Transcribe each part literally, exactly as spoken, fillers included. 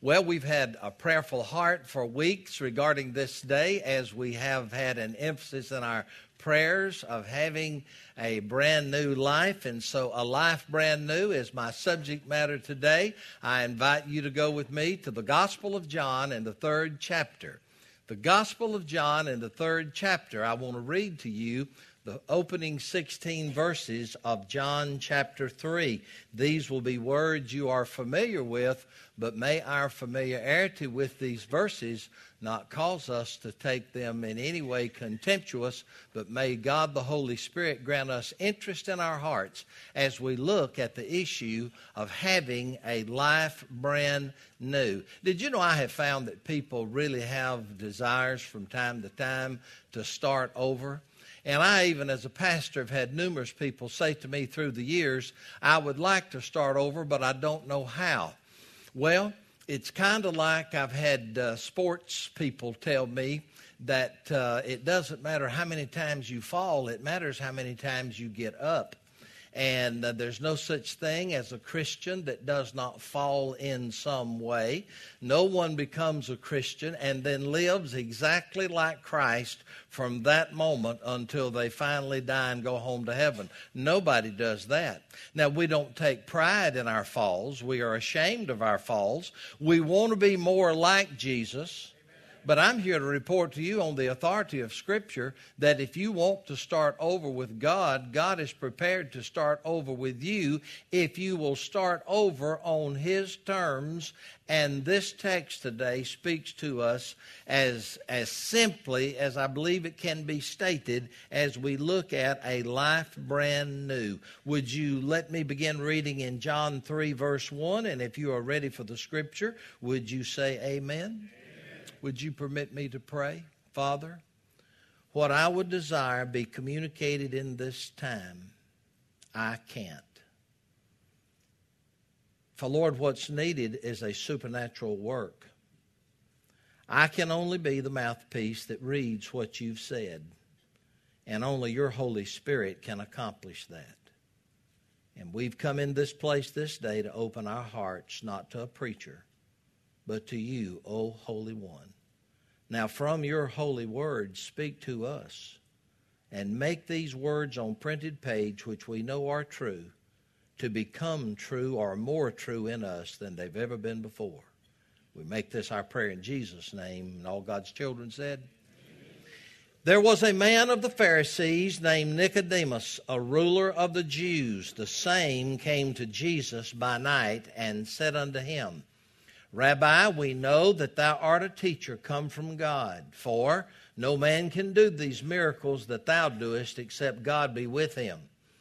Well, we've had a prayerful heart for weeks regarding this day, as we have had an emphasis in our prayers of having a brand new life. And so a life brand new is my subject matter today. I invite you to go with me to the Gospel of John in the third chapter. The Gospel of John in the third chapter. I want to read to you the opening sixteen verses of John chapter three. These will be words you are familiar with, but may our familiarity with these verses not cause us to take them in any way contemptuous, but may God the Holy Spirit grant us interest in our hearts as we look at the issue of having a life brand new. Did you know I have found that people really have desires from time to time to start over? And I, even as a pastor, have had numerous people say to me through the years, I would like to start over, but I don't know how. Well, it's kind of like I've had uh, sports people tell me that uh, it doesn't matter how many times you fall, it matters how many times you get up. And uh, there's no such thing as a Christian that does not fall in some way. No one becomes a Christian and then lives exactly like Christ from that moment until they finally die and go home to heaven. Nobody does that. Now, we don't take pride in our falls. We are ashamed of our falls. We want to be more like Jesus. But I'm here to report to you on the authority of Scripture that if you want to start over with God, God is prepared to start over with you if you will start over on His terms. And this text today speaks to us as, as simply as I believe it can be stated as we look at a life brand new. Would you let me begin reading in John three, verse one? And if you are ready for the Scripture, would you say amen? Would you permit me to pray? Father, what I would desire be communicated in this time, I can't. For Lord, what's needed is a supernatural work. I can only be the mouthpiece that reads what you've said, and only your Holy Spirit can accomplish that. And we've come in this place this day to open our hearts, not to a preacher, but to you, O Holy One. Now, from your holy word, speak to us and make these words on printed page, which we know are true, to become true or more true in us than they've ever been before. We make this our prayer in Jesus' name, and all God's children said. There was a man of the Pharisees named Nicodemus, a ruler of the Jews. The same came to Jesus by night and said unto him, Rabbi, we know that thou art a teacher come from God, for no man can do these miracles that thou doest except God be with him.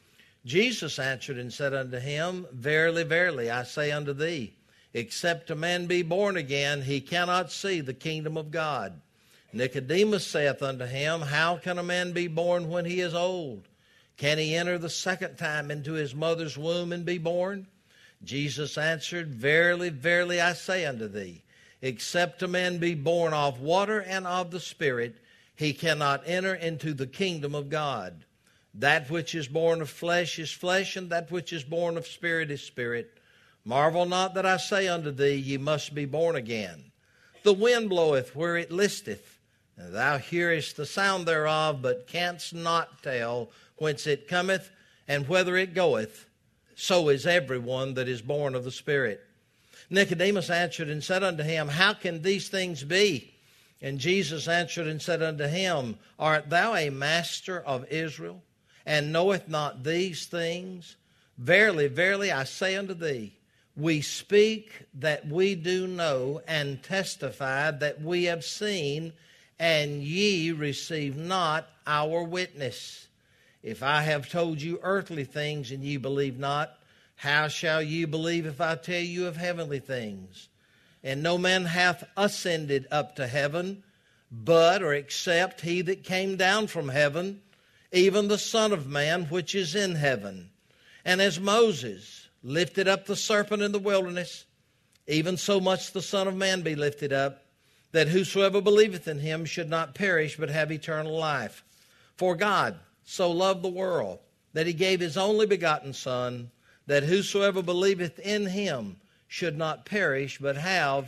Jesus answered and said unto him, Verily, verily, I say unto thee, except a man be born again, he cannot see the kingdom of God. Nicodemus saith unto him, How can a man be born when he is old? Can he enter the second time into his mother's womb and be born? Jesus answered, Verily, verily, I say unto thee, except a man be born of water and of the Spirit, he cannot enter into the kingdom of God. That which is born of flesh is flesh, and that which is born of spirit is spirit. Marvel not that I say unto thee, Ye must be born again. The wind bloweth where it listeth, and thou hearest the sound thereof, but canst not tell whence it cometh, and whither it goeth. So is everyone that is born of the Spirit. Nicodemus answered and said unto him, How can these things be? And Jesus answered and said unto him, Art thou a master of Israel, and knoweth not these things? Verily, verily, I say unto thee, we speak that we do know, and testify that we have seen, and ye receive not our witness. If I have told you earthly things and ye believe not, how shall ye believe if I tell you of heavenly things? And no man hath ascended up to heaven, but or except he that came down from heaven, even the Son of Man which is in heaven. And as Moses lifted up the serpent in the wilderness, even so much the Son of Man be lifted up, that whosoever believeth in him should not perish, but have eternal life. For God so loved the world, that he gave his only begotten Son, that whosoever believeth in him should not perish, but have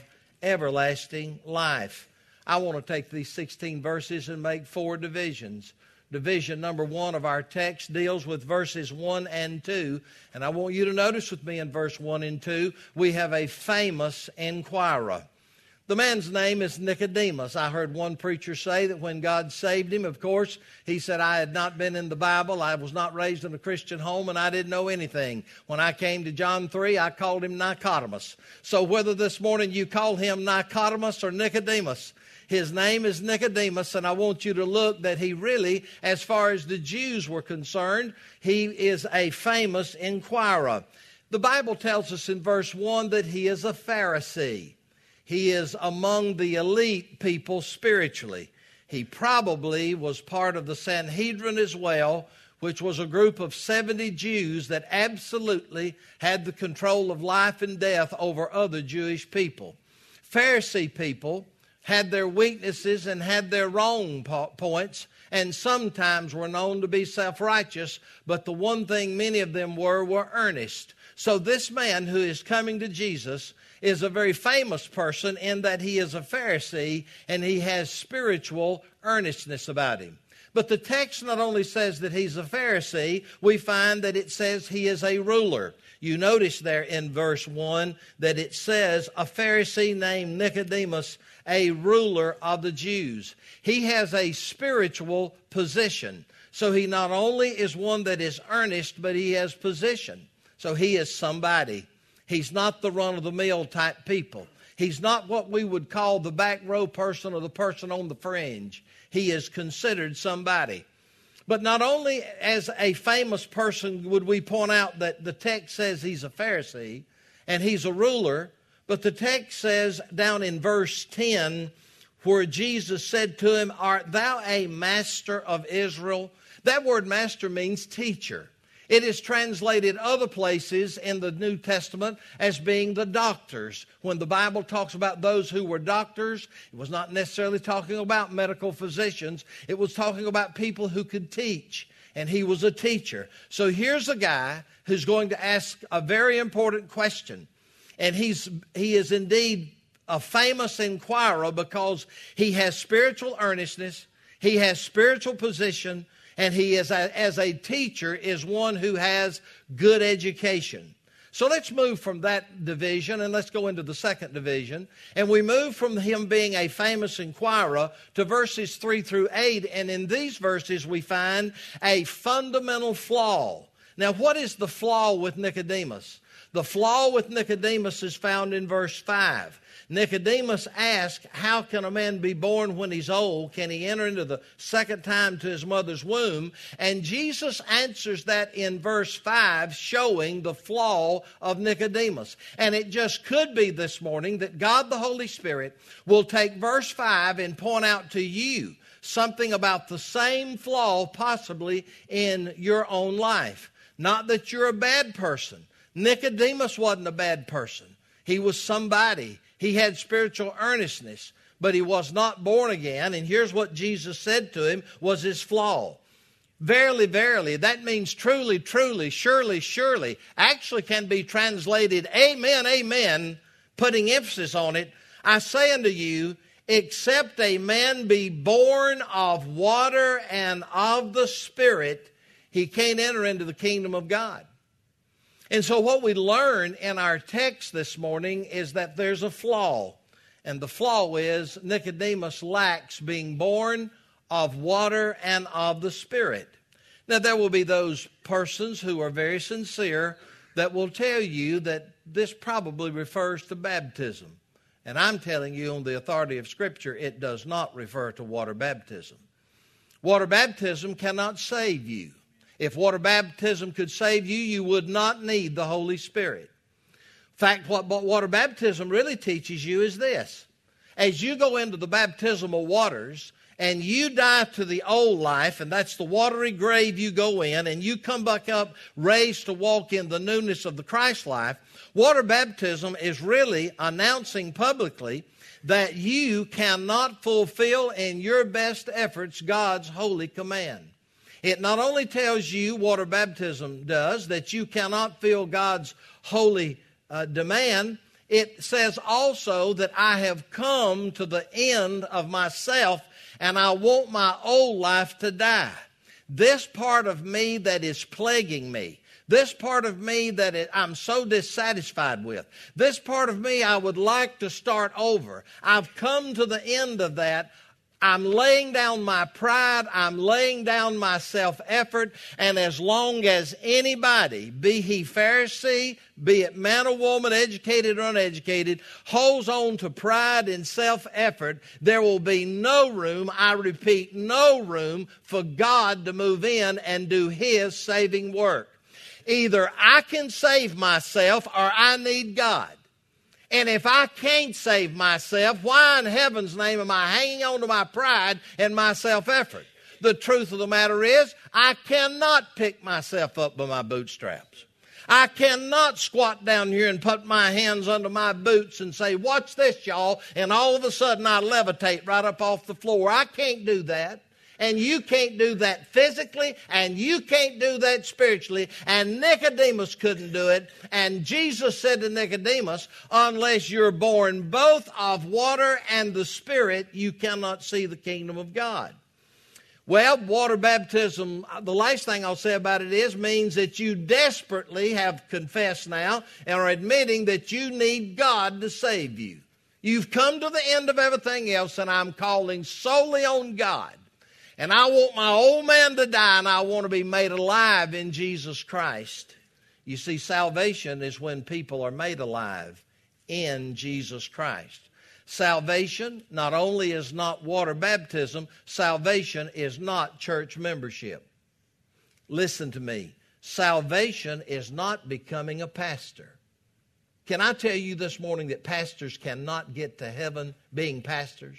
everlasting life. I want to take these sixteen verses and make four divisions. Division number one of our text deals with verses one and two. And I want you to notice with me in verse one and two, we have a famous inquirer. The man's name is Nicodemus. I heard one preacher say that when God saved him, of course, he said, I had not been in the Bible, I was not raised in a Christian home, and I didn't know anything. When I came to John three, I called him Nicodemus. So whether this morning you call him Nicodemus or Nicodemus, his name is Nicodemus, and I want you to look that he really, as far as the Jews were concerned, he is a famous inquirer. The Bible tells us in verse one that he is a Pharisee. He is among the elite people spiritually. He probably was part of the Sanhedrin as well, which was a group of seventy Jews that absolutely had the control of life and death over other Jewish people. Pharisee people had their weaknesses and had their wrong points, and sometimes were known to be self-righteous, but the one thing many of them were, were earnest. So this man who is coming to Jesus is a very famous person in that he is a Pharisee and he has spiritual earnestness about him. But the text not only says that he's a Pharisee, we find that it says he is a ruler. You notice there in verse one that it says a Pharisee named Nicodemus, a ruler of the Jews. He has a spiritual position. So he not only is one that is earnest, but he has position. So he is somebody. He's not the run-of-the-mill type people. He's not what we would call the back row person or the person on the fringe. He is considered somebody. But not only as a famous person would we point out that the text says he's a Pharisee and he's a ruler, but the text says down in verse ten where Jesus said to him, art thou a master of Israel? That word master means teacher. It is translated other places in the New Testament as being the doctors. When the Bible talks about those who were doctors, it was not necessarily talking about medical physicians. It was talking about people who could teach, and he was a teacher. So here's a guy who's going to ask a very important question, and he's he is indeed a famous inquirer because he has spiritual earnestness, he has spiritual position, and he, is a, as a teacher, is one who has good education. So let's move from that division and let's go into the second division. And we move from him being a famous inquirer to verses three through eight. And in these verses we find a fundamental flaw. Now, what is the flaw with Nicodemus? The flaw with Nicodemus is found in verse five. Nicodemus asked, how can a man be born when he's old? Can he enter into the second time to his mother's womb? And Jesus answers that in verse five, showing the flaw of Nicodemus. And it just could be this morning that God the Holy Spirit will take verse five and point out to you something about the same flaw possibly in your own life. Not that you're a bad person. Nicodemus wasn't a bad person. He was somebody. He had spiritual earnestness, but he was not born again. And here's what Jesus said to him was his flaw. Verily, verily, that means truly, truly, surely, surely, actually can be translated amen, amen, putting emphasis on it. I say unto you, except a man be born of water and of the Spirit, he can't enter into the kingdom of God. And so what we learn in our text this morning is that there's a flaw. And the flaw is Nicodemus lacks being born of water and of the Spirit. Now there will be those persons who are very sincere that will tell you that this probably refers to baptism. And I'm telling you on the authority of Scripture, it does not refer to water baptism. Water baptism cannot save you. If water baptism could save you, you would not need the Holy Spirit. In fact, what water baptism really teaches you is this. As you go into the baptismal waters and you die to the old life, and that's the watery grave you go in, and you come back up raised to walk in the newness of the Christ life, water baptism is really announcing publicly that you cannot fulfill in your best efforts God's holy command. It not only tells you, water baptism does, that you cannot fill God's holy uh, demand, it says also that I have come to the end of myself and I want my old life to die. This part of me that is plaguing me, this part of me that it, I'm so dissatisfied with, this part of me I would like to start over. I've come to the end of that. I'm laying down my pride. I'm laying down my self-effort. And as long as anybody, be he Pharisee, be it man or woman, educated or uneducated, holds on to pride and self-effort, there will be no room, I repeat, no room for God to move in and do His saving work. Either I can save myself or I need God. And if I can't save myself, why in heaven's name am I hanging on to my pride and my self-effort? The truth of the matter is, I cannot pick myself up by my bootstraps. I cannot squat down here and put my hands under my boots and say, watch this, y'all, and all of a sudden I levitate right up off the floor. I can't do that. And you can't do that physically, and you can't do that spiritually, and Nicodemus couldn't do it. And Jesus said to Nicodemus, unless you're born both of water and the Spirit, you cannot see the kingdom of God. Well, water baptism, the last thing I'll say about it is, means that you desperately have confessed now and are admitting that you need God to save you. You've come to the end of everything else, and I'm calling solely on God. And I want my old man to die, and I want to be made alive in Jesus Christ. You see, salvation is when people are made alive in Jesus Christ. Salvation not only is not water baptism, salvation is not church membership. Listen to me. Salvation is not becoming a pastor. Can I tell you this morning that pastors cannot get to heaven being pastors?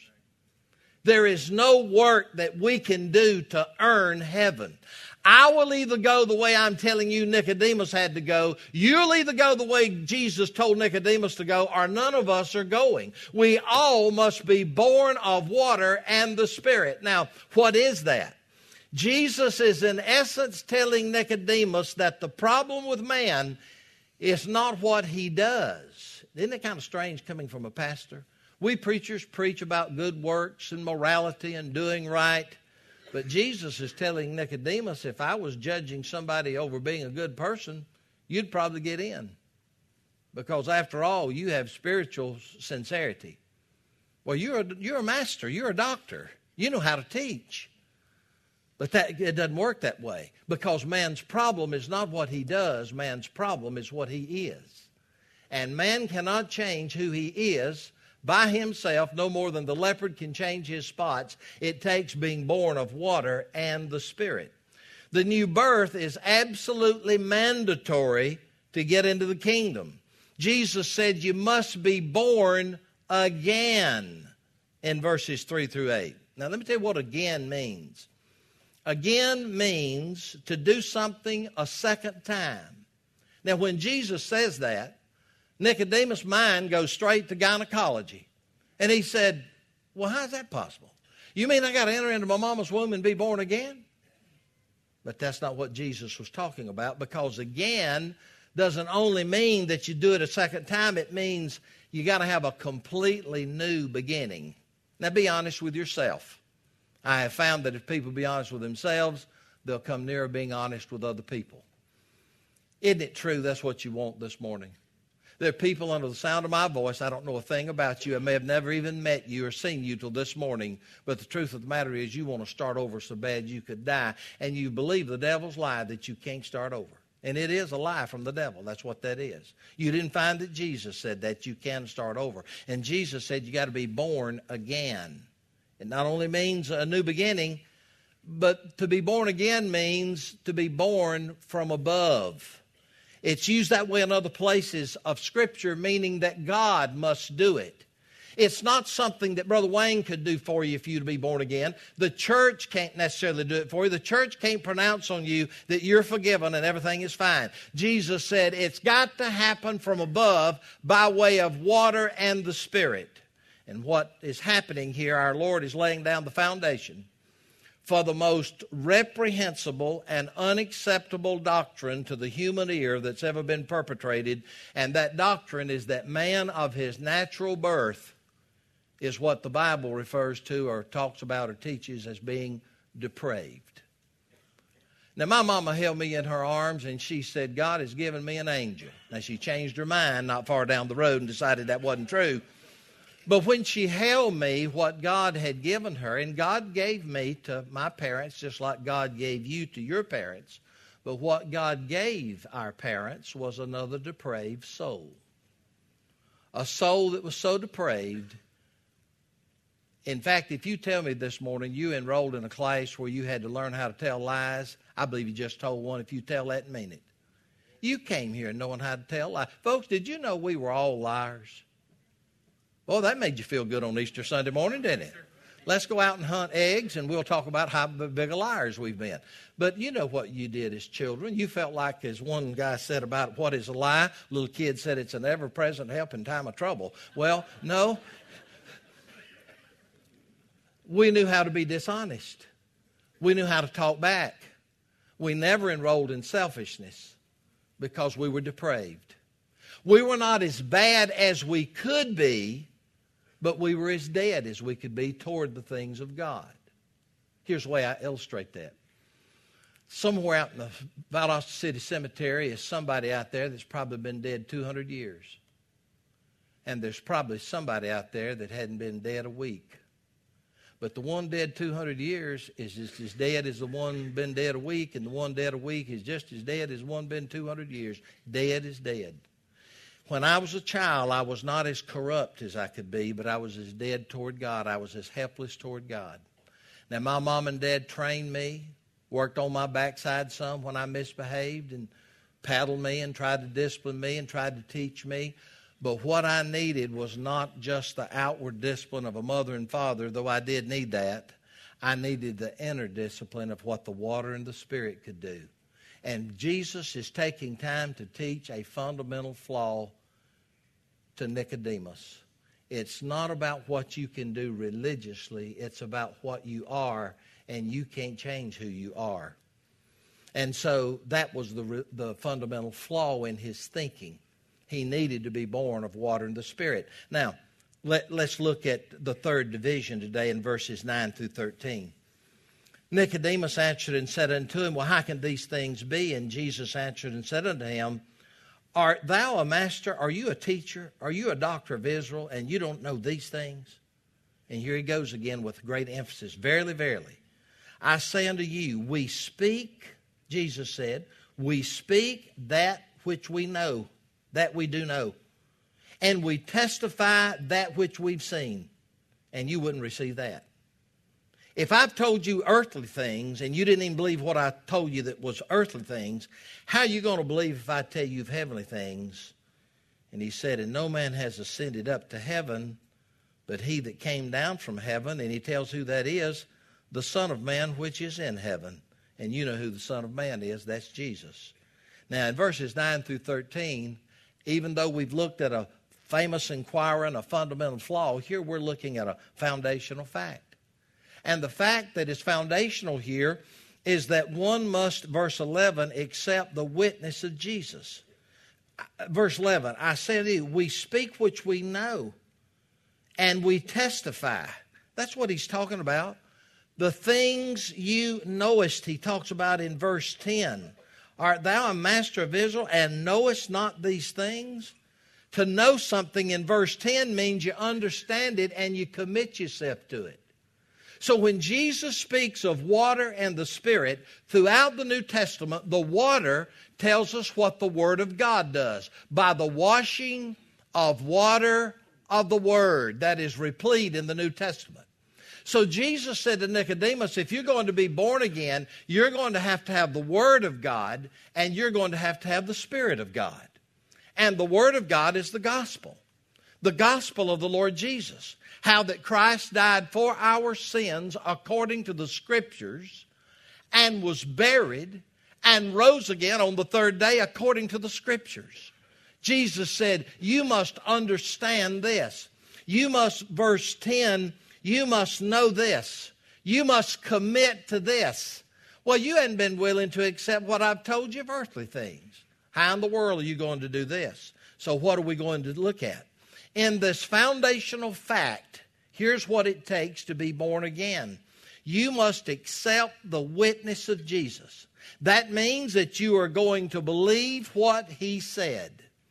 There is no work that we can do to earn heaven. I will either go the way I'm telling you Nicodemus had to go. You'll either go the way Jesus told Nicodemus to go, or none of us are going. We all must be born of water and the Spirit. Now, what is that? Jesus is in essence telling Nicodemus that the problem with man is not what he does. Isn't it kind of strange coming from a pastor? We preachers preach about good works and morality and doing right. But Jesus is telling Nicodemus, if I was judging somebody over being a good person, you'd probably get in. Because after all, you have spiritual sincerity. Well, you're a, you're a master. You're a doctor. You know how to teach. But that, it doesn't work that way. Because man's problem is not what he does. Man's problem is what he is. And man cannot change who he is by himself, no more than the leopard can change his spots. It takes being born of water and the Spirit. The new birth is absolutely mandatory to get into the kingdom. Jesus said you must be born again in verses three through eight. Now let me tell you what again means. Again means to do something a second time. Now when Jesus says that, Nicodemus' mind goes straight to gynecology. And he said, well, how's that possible? You mean I got to enter into my mama's womb and be born again? But that's not what Jesus was talking about, because again doesn't only mean that you do it a second time. It means you got to have a completely new beginning. Now be honest with yourself. I have found that if people be honest with themselves, they'll come nearer being honest with other people. Isn't it true that's what you want this morning? There are people under the sound of my voice. I don't know a thing about you. I may have never even met you or seen you till this morning. But the truth of the matter is you want to start over so bad you could die. And you believe the devil's lie that you can't start over. And it is a lie from the devil. That's what that is. You didn't find that Jesus said that you can start over. And Jesus said you got to be born again. It not only means a new beginning, but to be born again means to be born from above. It's used that way in other places of Scripture, meaning that God must do it. It's not something that Brother Wayne could do for you if you to be born again. The church can't necessarily do it for you. The church can't pronounce on you that you're forgiven and everything is fine. Jesus said it's got to happen from above by way of water and the Spirit. And what is happening here, our Lord is laying down the foundation for the most reprehensible and unacceptable doctrine to the human ear that's ever been perpetrated. And that doctrine is that man of his natural birth is what the Bible refers to or talks about or teaches as being depraved. Now, my mama held me in her arms and she said, God has given me an angel. Now, she changed her mind not far down the road and decided that wasn't true. But when she held me, what God had given her, and God gave me to my parents just like God gave you to your parents, but what God gave our parents was another depraved soul. A soul that was so depraved. In fact, if you tell me this morning you enrolled in a class where you had to learn how to tell lies, I believe you just told one if you tell that and mean it. You came here knowing how to tell lies. Folks, did you know we were all liars? Well, that made you feel good on Easter Sunday morning, didn't it? Let's go out and hunt eggs, and we'll talk about how big of liars we've been. But you know what you did as children. You felt like, as one guy said about what is a lie, little kid said it's an ever-present help in time of trouble. Well, no. We knew how to be dishonest. We knew how to talk back. We never enrolled in selfishness because we were depraved. We were not as bad as we could be, but we were as dead as we could be toward the things of God. Here's the way I illustrate that. Somewhere out in the Valdosta City Cemetery is somebody out there that's probably been dead two hundred years. And there's probably somebody out there that hadn't been dead a week. But the one dead two hundred years is just as dead as the one been dead a week, and the one dead a week is just as dead as one been two hundred years. Dead is dead. When I was a child, I was not as corrupt as I could be, but I was as dead toward God. I was as helpless toward God. Now, my mom and dad trained me, worked on my backside some when I misbehaved, and paddled me and tried to discipline me and tried to teach me. But what I needed was not just the outward discipline of a mother and father, though I did need that. I needed the inner discipline of what the water and the Spirit could do. And Jesus is taking time to teach a fundamental flaw to Nicodemus. It's not about what you can do religiously. It's about what you are, and you can't change who you are. And so that was the, the fundamental flaw in his thinking. He needed to be born of water and the Spirit. Now, let, let's look at the third division today in verses nine through thirteen. Nicodemus answered and said unto him, well, how can these things be? And Jesus answered and said unto him, art thou a master? Are you a teacher? Are you a doctor of Israel? And you don't know these things? And here he goes again with great emphasis. Verily, verily, I say unto you, we speak, Jesus said, we speak that which we know, that we do know. And we testify that which we've seen. And you wouldn't receive that. If I've told you earthly things and you didn't even believe what I told you that was earthly things, how are you going to believe if I tell you of heavenly things? And he said, and no man has ascended up to heaven, but he that came down from heaven. And he tells who that is, the Son of Man which is in heaven. And you know who the Son of Man is, that's Jesus. Now in verses nine through thirteen, even though we've looked at a famous inquirer and a fundamental flaw, here we're looking at a foundational fact. And the fact that is foundational here is that one must, verse eleven, accept the witness of Jesus. Verse eleven, I say to you, we speak which we know, and we testify. That's what he's talking about. The things you knowest, he talks about in verse ten. Art thou a master of Israel, and knowest not these things? To know something in verse ten means you understand it and you commit yourself to it. So when Jesus speaks of water and the Spirit, throughout the New Testament, the water tells us what the Word of God does. By the washing of water of the Word that is replete in the New Testament. So Jesus said to Nicodemus, if you're going to be born again, you're going to have to have the Word of God, and you're going to have to have the Spirit of God. And the Word of God is the gospel. The gospel of the Lord Jesus. How that Christ died for our sins according to the Scriptures, and was buried, and rose again on the third day according to the Scriptures. Jesus said, you must understand this. You must, verse ten, you must know this. You must commit to this. Well, you hadn't been willing to accept what I've told you of earthly things. How in the world are you going to do this? So what are we going to look at? In this foundational fact, here's what it takes to be born again. You must accept the witness of Jesus. That means that you are going to believe what He said.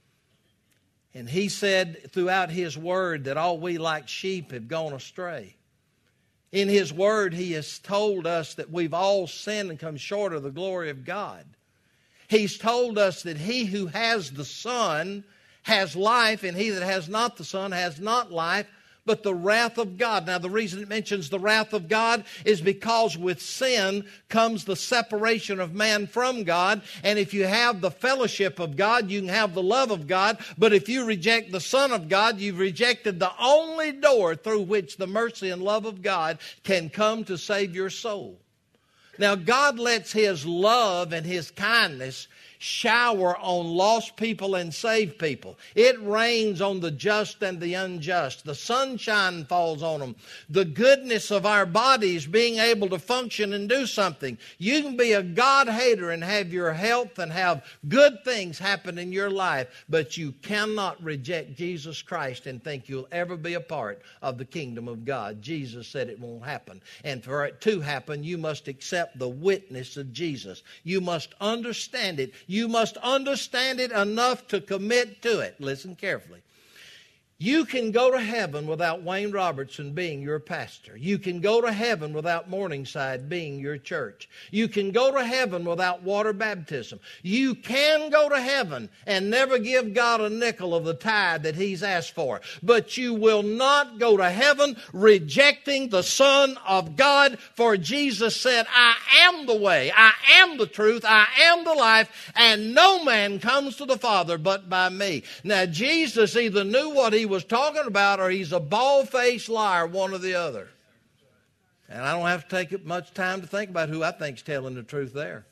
And He said throughout His Word that all we like sheep have gone astray. In His Word, He has told us that we've all sinned and come short of the glory of God. He's told us that he who has the Son has life, and he that has not the Son has not life, but the wrath of God. Now, the reason it mentions the wrath of God is because with sin comes the separation of man from God. And if you have the fellowship of God, you can have the love of God. But if you reject the Son of God, you've rejected the only door through which the mercy and love of God can come to save your soul. Now, God lets His love and His kindness shower on lost people and saved people. It rains on the just and the unjust. The sunshine falls on them. The goodness of our bodies being able to function and do something. You can be a God hater and have your health and have good things happen in your life, but you cannot reject Jesus Christ and think you'll ever be a part of the kingdom of God. Jesus said it won't happen. And for it to happen, you must accept the witness of Jesus. You must understand it. You must understand it enough to commit to it. Listen carefully. You can go to heaven without Wayne Robertson being your pastor. You can go to heaven without Morningside being your church. You can go to heaven without water baptism. You can go to heaven and never give God a nickel of the tithe that He's asked for. But you will not go to heaven rejecting the Son of God, for Jesus said, I am the way, I am the truth, I am the life, and no man comes to the Father but by me. Now, Jesus either knew what He was talking about, or he's a bald-faced liar, one or the other. And I don't have to take much time to think about who I think's telling the truth there.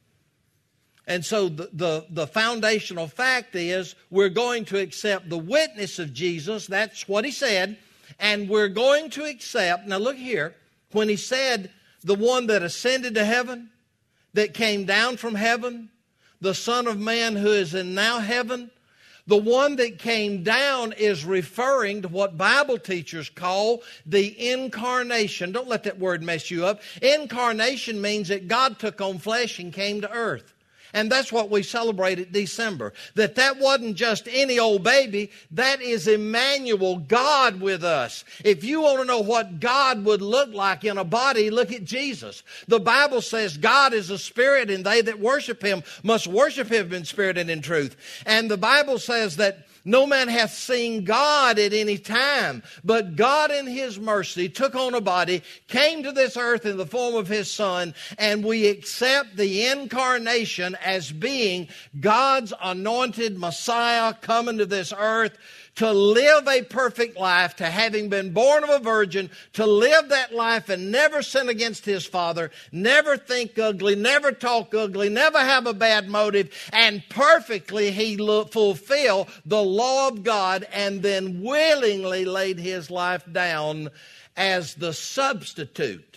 And so the, the, the foundational fact is we're going to accept the witness of Jesus. That's what He said. And we're going to accept, now look here, when He said the one that ascended to heaven, that came down from heaven, the Son of Man who is in now heaven, the one that came down is referring to what Bible teachers call the incarnation. Don't let that word mess you up. Incarnation means that God took on flesh and came to earth. And that's what we celebrate at December. That that wasn't just any old baby. That is Emmanuel, God with us. If you want to know what God would look like in a body, look at Jesus. The Bible says God is a spirit, and they that worship Him must worship Him in spirit and in truth. And the Bible says that no man hath seen God at any time, but God in His mercy took on a body, came to this earth in the form of His Son, and we accept the incarnation as being God's anointed Messiah coming to this earth to live a perfect life, to having been born of a virgin, to live that life and never sin against His Father, never think ugly, never talk ugly, never have a bad motive, and perfectly He fulfilled the law of God and then willingly laid His life down as the substitute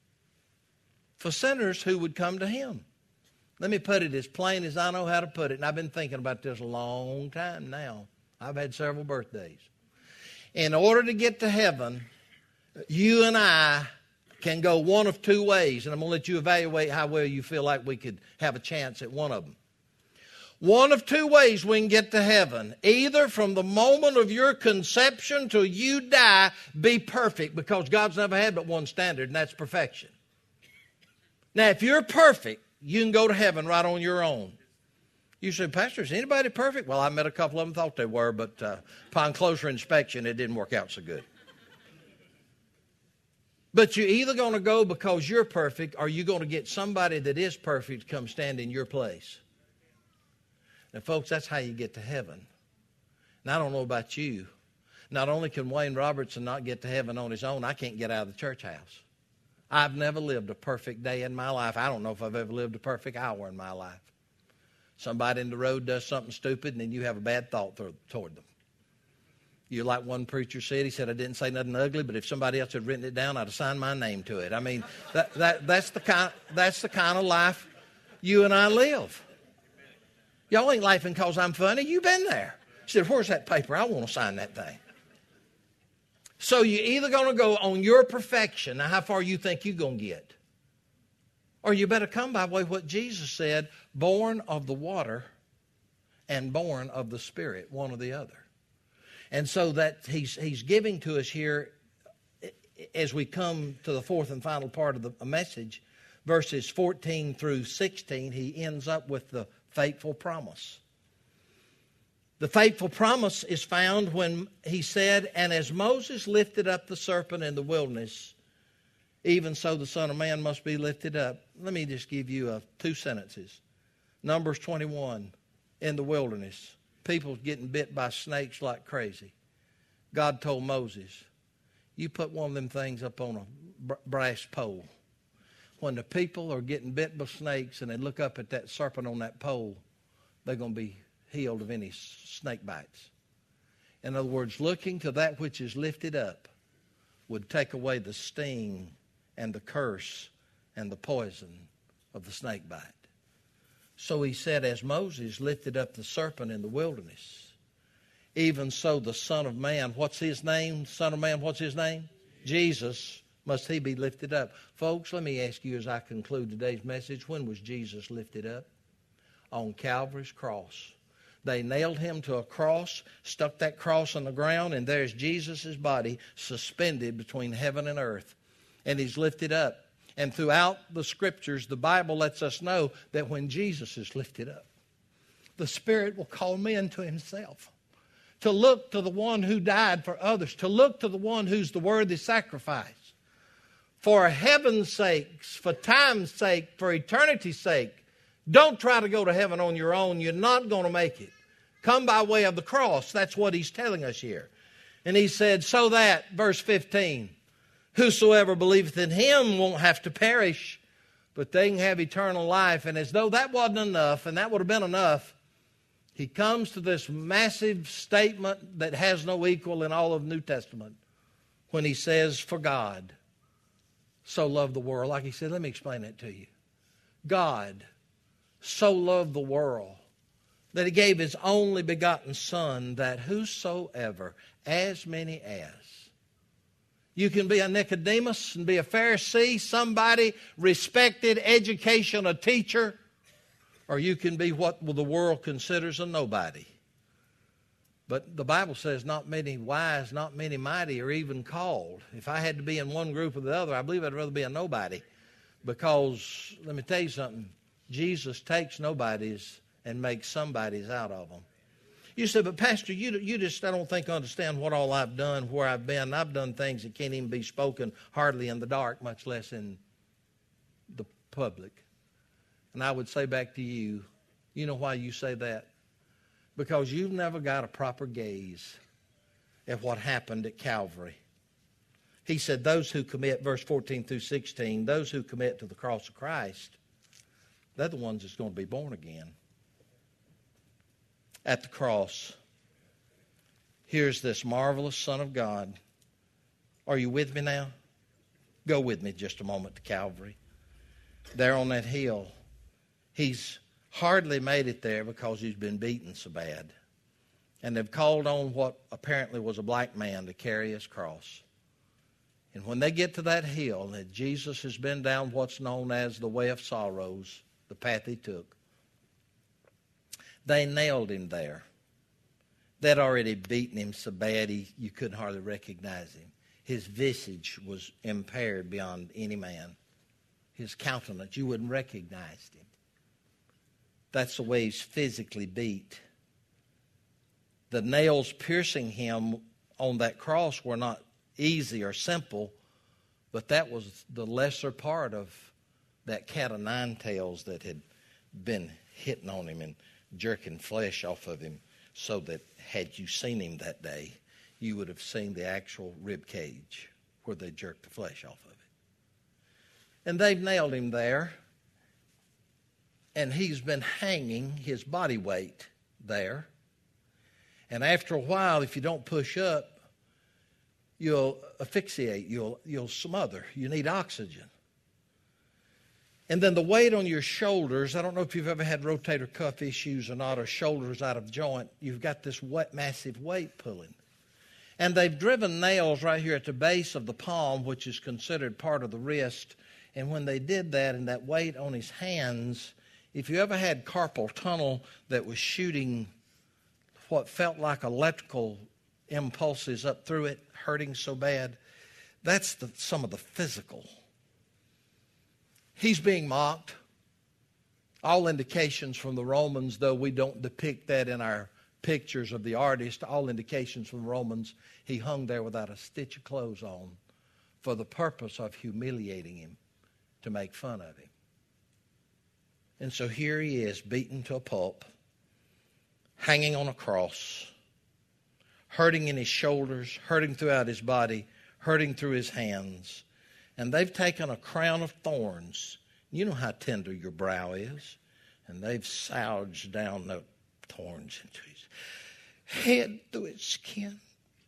for sinners who would come to Him. Let me put it as plain as I know how to put it, and I've been thinking about this a long time now. I've had several birthdays. In order to get to heaven, you and I can go one of two ways, and I'm going to let you evaluate how well you feel like we could have a chance at one of them. One of two ways we can get to heaven. Either from the moment of your conception till you die, be perfect, because God's never had but one standard, and that's perfection. Now, if you're perfect, you can go to heaven right on your own. You say, Pastor, is anybody perfect? Well, I met a couple of them, thought they were, but uh, upon closer inspection, it didn't work out so good. But you're either going to go because you're perfect, or you're going to get somebody that is perfect to come stand in your place. Now, folks, that's how you get to heaven. And I don't know about you. Not only can Wayne Robertson not get to heaven on his own, I can't get out of the church house. I've never lived a perfect day in my life. I don't know if I've ever lived a perfect hour in my life. Somebody in the road does something stupid, and then you have a bad thought toward them. You like one preacher said, he said, I didn't say nothing ugly, but if somebody else had written it down, I'd have signed my name to it. I mean, that, that, that's, the kind, that's the kind of life you and I live. Y'all ain't laughing because I'm funny. You've been there. He said, where's that paper? I want to sign that thing. So you're either going to go on your perfection, now how far you think you're going to get, or you better come by way of what Jesus said, born of the water and born of the Spirit, one or the other. And so that he's he's giving to us here, as we come to the fourth and final part of the message, verses fourteen through sixteen, he ends up with the faithful promise. The faithful promise is found when he said, and as Moses lifted up the serpent in the wilderness, even so the Son of Man must be lifted up. Let me just give you uh, two sentences. Numbers twenty-one, in the wilderness. People getting bit by snakes like crazy. God told Moses, you put one of them things up on a brass pole. When the people are getting bit by snakes and they look up at that serpent on that pole, they're going to be healed of any snake bites. In other words, looking to that which is lifted up would take away the sting and the curse and the poison of the snake bite. So he said, as Moses lifted up the serpent in the wilderness, even so the Son of Man, what's his name? Son of Man, what's his name? Jesus, must he be lifted up. Folks, let me ask you as I conclude today's message, when was Jesus lifted up? On Calvary's cross. They nailed him to a cross, stuck that cross on the ground, and there's Jesus' body suspended between heaven and earth. And he's lifted up. And throughout the Scriptures, the Bible lets us know that when Jesus is lifted up, the Spirit will call men to himself, to look to the one who died for others, to look to the one who's the worthy sacrifice. For heaven's sake, for time's sake, for eternity's sake, don't try to go to heaven on your own. You're not going to make it. Come by way of the cross. That's what he's telling us here. And he said, so that, verse fifteen, whosoever believeth in him won't have to perish, but they can have eternal life. And as though that wasn't enough, and that would have been enough, he comes to this massive statement that has no equal in all of the New Testament when he says, for God so loved the world. Like he said, let me explain that to you. God so loved the world that he gave his only begotten Son, that whosoever, as many as. You can be a Nicodemus and be a Pharisee, somebody respected, education, a teacher, or you can be what the world considers a nobody. But the Bible says not many wise, not many mighty are even called. If I had to be in one group or the other, I believe I'd rather be a nobody. Because, let me tell you something, Jesus takes nobodies and makes somebodies out of them. You say, but Pastor, you, you just, I don't think, understand what all I've done, where I've been. I've done things that can't even be spoken hardly in the dark, much less in the public. And I would say back to you, you know why you say that? Because you've never got a proper gaze at what happened at Calvary. He said those who commit, verse fourteen through sixteen, those who commit to the cross of Christ, they're the ones that's going to be born again. At the cross, here's this marvelous Son of God. Are you with me now? Go with me just a moment to Calvary. There on that hill, he's hardly made it there because he's been beaten so bad. And they've called on what apparently was a black man to carry his cross. And when they get to that hill, that Jesus has been down what's known as the Way of Sorrows, the path he took, they nailed him there. They'd already beaten him so bad he, you couldn't hardly recognize him. His visage was impaired beyond any man. His countenance, you wouldn't recognize him. That's the way he's physically beat. The nails piercing him on that cross were not easy or simple, but that was the lesser part of that cat of nine tails that had been hitting on him and jerking flesh off of him, so that had you seen him that day, you would have seen the actual rib cage where they jerked the flesh off of it. And they've nailed him there, and he's been hanging his body weight there. And after a while, if you don't push up, you'll asphyxiate, you'll, you'll smother. You need oxygen. And then the weight on your shoulders, I don't know if you've ever had rotator cuff issues or not, or shoulders out of joint. You've got this wet, massive weight pulling. And they've driven nails right here at the base of the palm, which is considered part of the wrist. And when they did that and that weight on his hands, if you ever had carpal tunnel that was shooting what felt like electrical impulses up through it, hurting so bad, that's the, some of the physical. He's being mocked. All indications from the Romans, though we don't depict that in our pictures of the artist, all indications from the Romans, he hung there without a stitch of clothes on for the purpose of humiliating him, to make fun of him. And so here he is, beaten to a pulp, hanging on a cross, hurting in his shoulders, hurting throughout his body, hurting through his hands. And they've taken a crown of thorns. You know how tender your brow is. And they've souged down the thorns into his head, through his skin.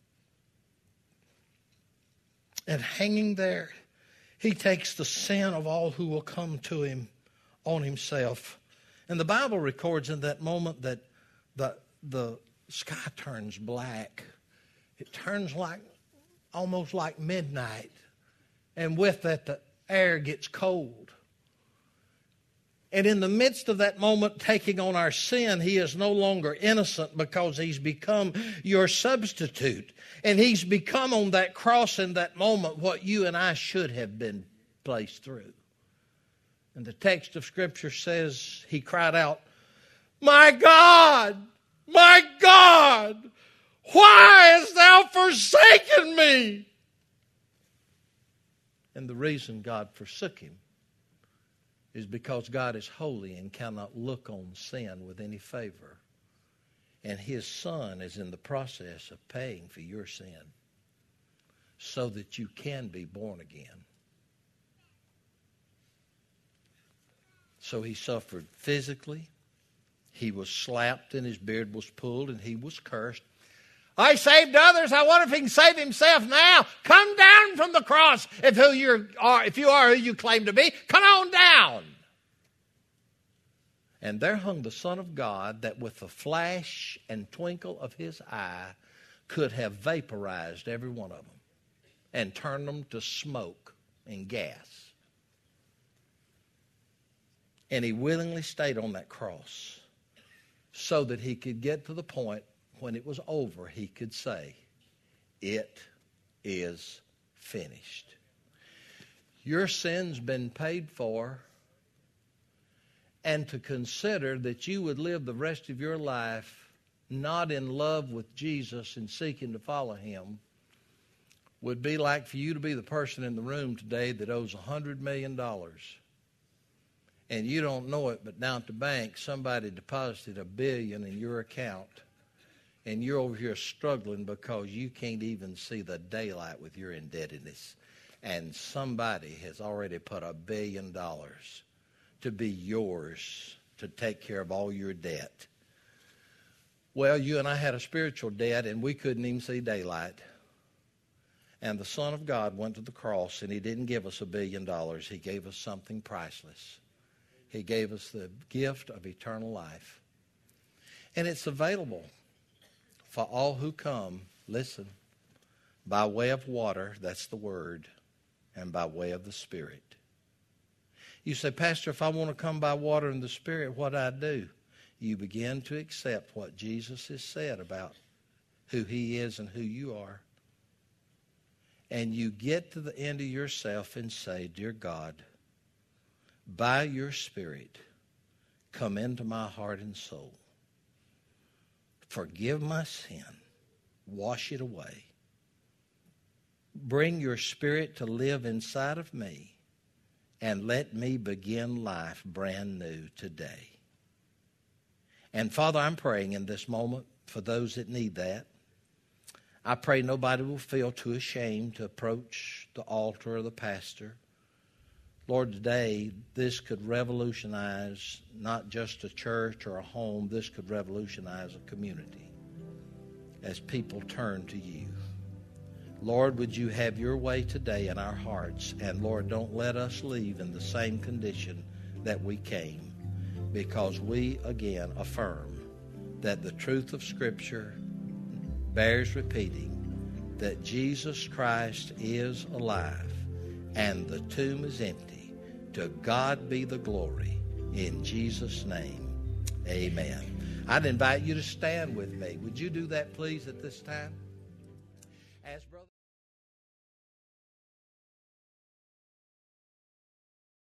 And hanging there, he takes the sin of all who will come to him on himself. And the Bible records in that moment that the, the sky turns black. It turns like almost like midnight. And with that, the air gets cold. And in the midst of that moment, taking on our sin, he is no longer innocent because he's become your substitute. And he's become on that cross in that moment what you and I should have been placed through. And the text of Scripture says he cried out, "My God, my God, why hast thou forsaken me?" And the reason God forsook him is because God is holy and cannot look on sin with any favor. And his Son is in the process of paying for your sin so that you can be born again. So he suffered physically. He was slapped and his beard was pulled and he was cursed. I saved others. I wonder if he can save himself now. Come down from the cross if who you are, if you are who you claim to be. Come on down. And there hung the Son of God that with the flash and twinkle of his eye could have vaporized every one of them and turned them to smoke and gas. And he willingly stayed on that cross so that he could get to the point when it was over, he could say, "It is finished." Your sin's been paid for. And to consider that you would live the rest of your life not in love with Jesus and seeking to follow him would be like for you to be the person in the room today that owes one hundred million dollars. And you don't know it, but down at the bank, somebody deposited a billion in your account. And you're over here struggling because you can't even see the daylight with your indebtedness. And somebody has already put a billion dollars to be yours to take care of all your debt. Well, you and I had a spiritual debt and we couldn't even see daylight. And the Son of God went to the cross and he didn't give us a billion dollars. He gave us something priceless. He gave us the gift of eternal life. And it's available for all who come, listen, by way of water, that's the Word, and by way of the Spirit. You say, "Pastor, if I want to come by water and the Spirit, what do I do?" You begin to accept what Jesus has said about who he is and who you are. And you get to the end of yourself and say, "Dear God, by your Spirit, come into my heart and soul. Forgive my sin. Wash it away. Bring your Spirit to live inside of me. And let me begin life brand new today." And Father, I'm praying in this moment for those that need that. I pray nobody will feel too ashamed to approach the altar or the pastor. Lord, today this could revolutionize not just a church or a home. This could revolutionize a community. as people turn to you. Lord, would you have your way today in our hearts? And Lord, don't let us leave in the same condition that we came, because we again affirm that the truth of Scripture bears repeating, that Jesus Christ is alive and the tomb is empty. To God be the glory. In Jesus' name, amen. I'd invite you to stand with me. Would you do that, please, at this time? As brother